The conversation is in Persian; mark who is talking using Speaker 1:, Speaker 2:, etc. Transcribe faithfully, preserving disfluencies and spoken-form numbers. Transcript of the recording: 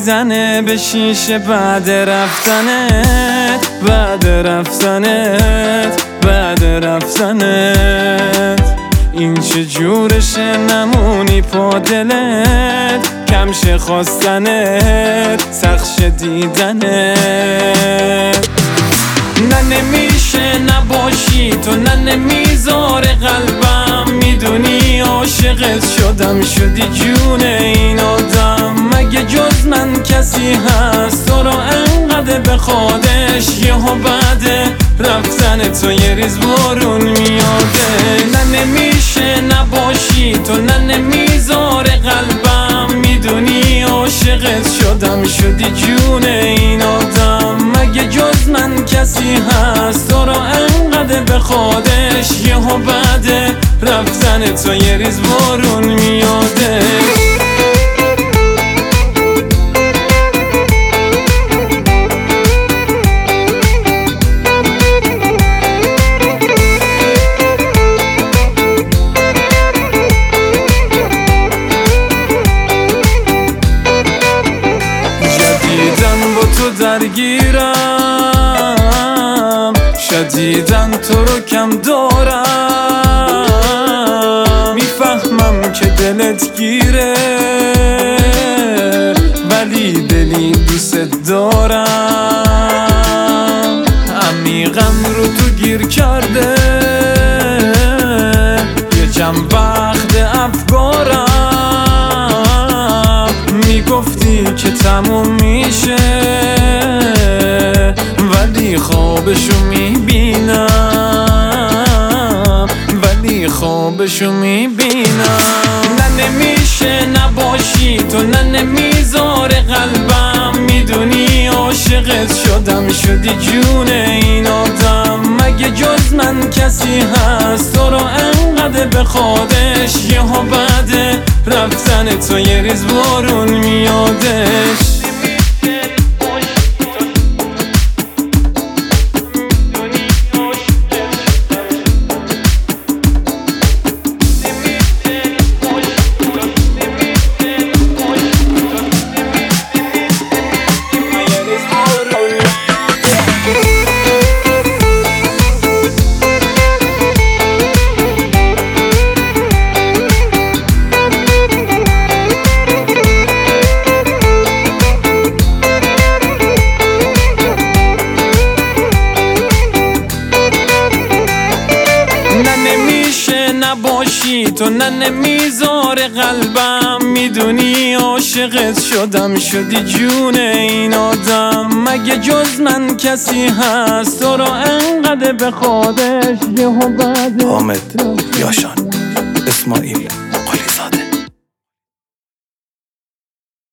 Speaker 1: میزنه به شیشه بعد رفتنت، بعد رفتنت، بعد رفتنت. این چه جورشه نمونی پا دلت، کمشه خواستنت، سخش دیدنت. نه نمیشه نباشی تو، نه نمیذاره قلبم، میدونی عاشقت شدم، شدی جون این آدم. مگه جز من کسی هست تو رو انقدر به خودش، یهو بعد رفتن تو یه ریز بارون میاده. نه نمیشه نباشی تو، نه نمیذاره قلبم، میدونی عاشقت شدم، شدی جون این آدم. مگه جز من کسی هست تو رو انقدر به خودش، یهو بعد رفتن تو یه ریز بارون میاده. درگیرم شدیدن تو رو کم دارم، میفهمم که دلت گیره ولی دلی دوست دارم. عمیقم رو تو گیر کرده یه چند وقت افکارم، میگفتی که تموم میشه ولی خوابشو میبینم، ولی خوابشو میبینم. نه نمیشه نباشی تو، نه نمیذاره قلبم، میدونی عاشقت شدم، شدی جون این آدم. مگه جز من کسی هست تو رو انقدر به خودش، یهو بعد رفتن تو یه ریز بارون میادش. نباشی تو، نه نمیذاره قلبم، میدونی عاشقت شدم، شدی جون این آدم. مگه جز من کسی هست تو رو انقدر به خودش، یهو بعد
Speaker 2: حامد یاشان اسماعیل.